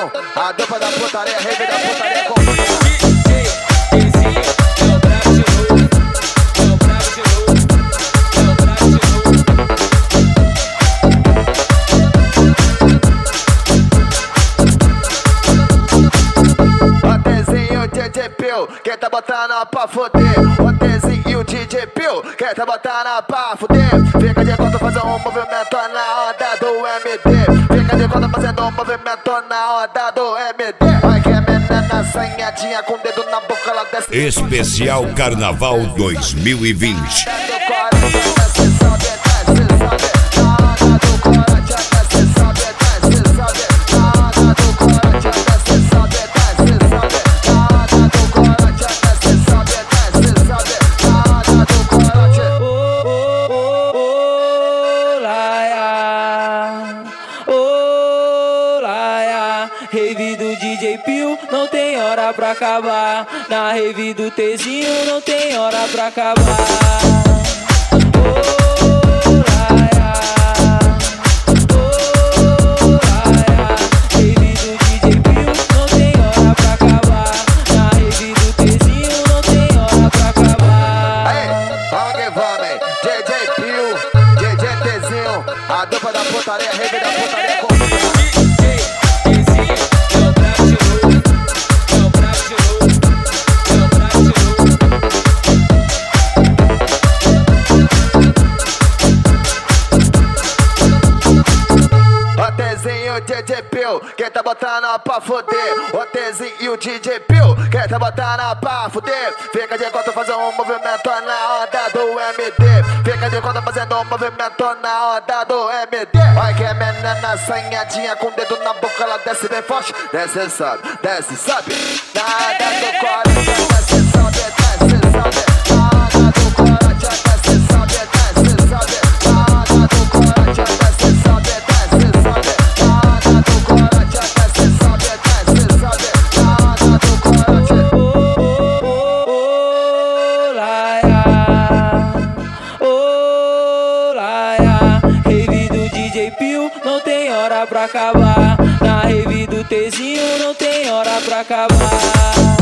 Tzinho, a dupla da putaria, rave da putaria com DJ Pio, quem tá botando pra fuder? O Tzinho e o DJ Pio, quem tá botando pra fuder? Fica de conta fazendo um movimento na onda do MD. Fica de conta fazendo um movimento na onda do MD. Vai que é menina assanhadinha com o dedo na boca, ela desce. Especial Carnaval 2020. Rave do DJ Pio não tem hora pra acabar. Na rave do Tzinho não tem hora pra acabar. Rave do DJ Pio não tem hora pra acabar. Na rave do Tzinho não tem hora pra acabar. Aí, vamos que vamos, hein? DJ Pio, DJ Tzinho, a dupla da putaria, rave da putaria com o DJ Pio, quem tá botando pra fuder? O Tzinho e o DJ Pio, quem tá botando pra fuder? Fica de conta fazendo um movimento na onda do MD. Fica de conta fazendo um movimento na onda do MD. Vai que é menina assanhadinha com o dedo na boca, ela desce bem forte. Desce, sobe, desce, sobe. Na onda do Corinthians, desce, sobe, desce, sobe. Na onda do Corinthians, desce, sobe, desce, sobe. Na onda do Corinthians, desce, sobe, desce, sobe. Rave do DJ Pio não tem hora pra acabar. Na rave do Tzinho não tem hora pra acabar.